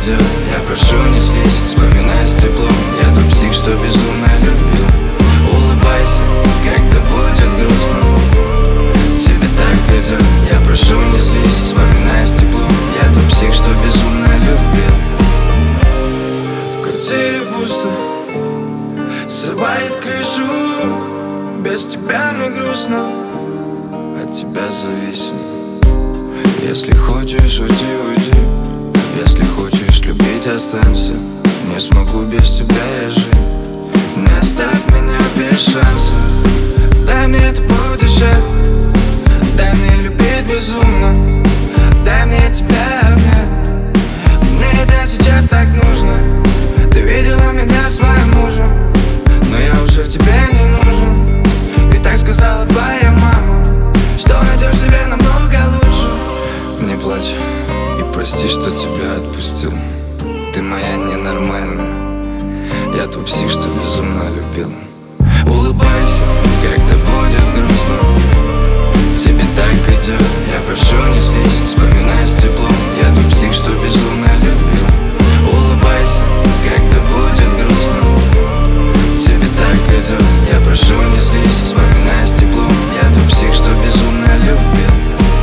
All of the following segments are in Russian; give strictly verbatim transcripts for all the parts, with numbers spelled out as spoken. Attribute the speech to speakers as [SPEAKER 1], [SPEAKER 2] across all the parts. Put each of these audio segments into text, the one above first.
[SPEAKER 1] идет. Я прошу, не злись, вспоминай с теплом. Я тот псих, что безумно любил. Улыбайся, когда будет грустно. Тебе так идет. Я прошу, не злись, вспоминай с теплом. Я тот псих, что безумно любил. В квартире пусто, срывает крышу. Без тебя мне грустно, от тебя зависим. Если хочешь уйти, уйди. Если хочешь любить, останься. Не смогу без тебя я жить. Не оставь меня без шанса. Дай мне это подышать. Дай мне любить безумно. Дай мне тебя обнять. Мне это сейчас так нужно. Ты видела меня своим мужем, но я уже тебе не нужен. Ведь так сказала твоя мама, что найдешь себе намного лучше. Не плачь и прости, что тебя отпустил. Ты моя ненормальная. Я твой псих, что безумно любил. Улыбайся, когда будет грустно. Тебе так идет. Я прошу, не злись, вспоминай с теплом. Я твой псих, что безумно любил. Улыбайся, когда будет грустно. Тебе так идет. Я прошу, не злись, вспоминай с теплом. Я твой псих, что безумно любил.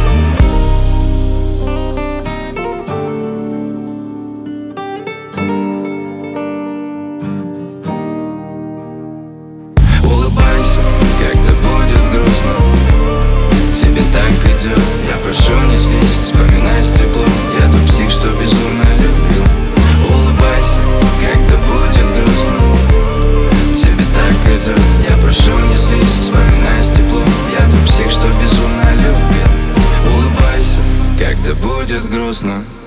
[SPEAKER 1] Улыбайся, когда будет грустно. Тебе так идет. Я прошу, не злись, вспоминай с теплом. Я тот псих, что безумно любил. Улыбайся, когда будет грустно. Тебе так идет. Я прошу, не злись, вспоминай с теплом. Я тот псих, что безумно любил. Улыбайся, когда будет грустно.